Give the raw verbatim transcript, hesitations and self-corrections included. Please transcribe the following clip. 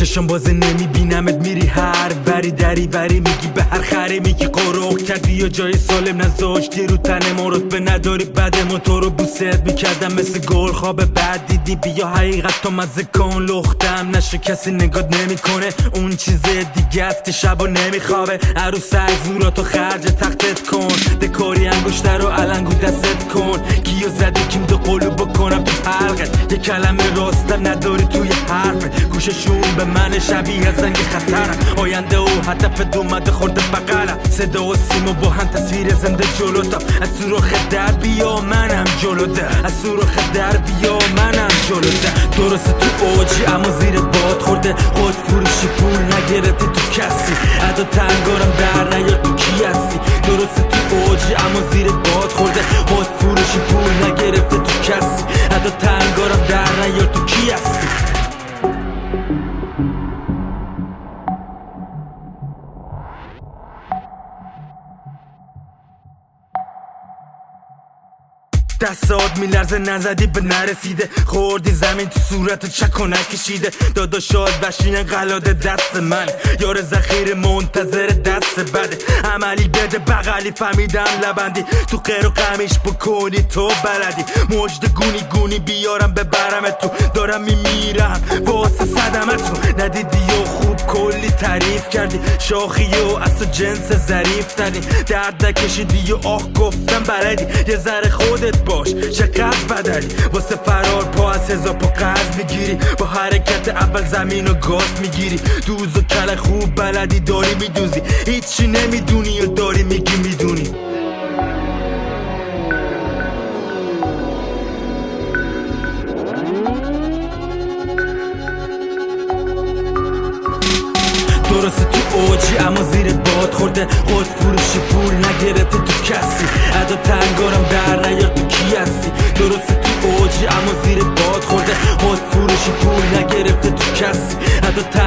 چشم باز نمیبینمت میری هر بری دری بری میگی به هر خری میگی قروق کردی یا جای سالم نذاشتی رو تن ما رتبه نداری بعد موتور رو بوست میکردم مثل گل خواب بعد دیدی بیا حقیقت تو مزه کن لختم نشو کسی نگات نمیکنه اون چیز دیگه است که شبا نمیخوابه عروس زوراتو خرج تختت کن دکاری انگشتر رو علنگو دستت کن کیو زدی کیم دو قلو بکنم تو حلقت یه کلمه راستر نداری توی حرف گوششون به من شبیه زنگ خطرم آینده و هدف دومده خورده بقلم صدا و سیما با هم تصویر زنده جلوتم از سوراخ در بیا منم جلوده از سوراخ در بیا منم جلوده درسته تو اوجی اما زیر باد خورده خود فروشی پول نگرفتی تو کسی ادا تنگارم در نیار تو کی هستی درسته تو اوجی اما زیر باد خورده خود فروشی پول نگرفتی تو کسی ادا تنگارم در نیار تو کی هستی دستات میلرزه نزدی به نرسیده خوردی زمین تو صورت چک و نکشیده داداشات بشینه قلاده دست من یار ذخیره منتظر دست بده عملی بده بغلی فهمیدم لبندی تو غیر و قمیش بکنی تو بلدی مجد گونی گونی بیارم ببرم تو دارم میمیرم واسه صدمتون ندیدی و خوب کلی تعریف کردی شاخی و از تو جنس ظریف تری درد نکشیدی و آخ گفتم بلدی یه ذره خودت باش چقدر بدلی واسه فرار پا از هزار پا قرض میگیری با حرکت اول زمین و گاز میگیری دوز و کل خوب بلدی داری میدوزی هیچی نمیدونی و داری میگی میدونی درسته تو اوجی اما زیر باد خورده خود فروشی پول نگرفته تو کسی ادا تنگارم در نیار تو کی هستی درسته تو اوجی اما زیر باد خورده خود فروشی پول نگرفته تو کسی ادا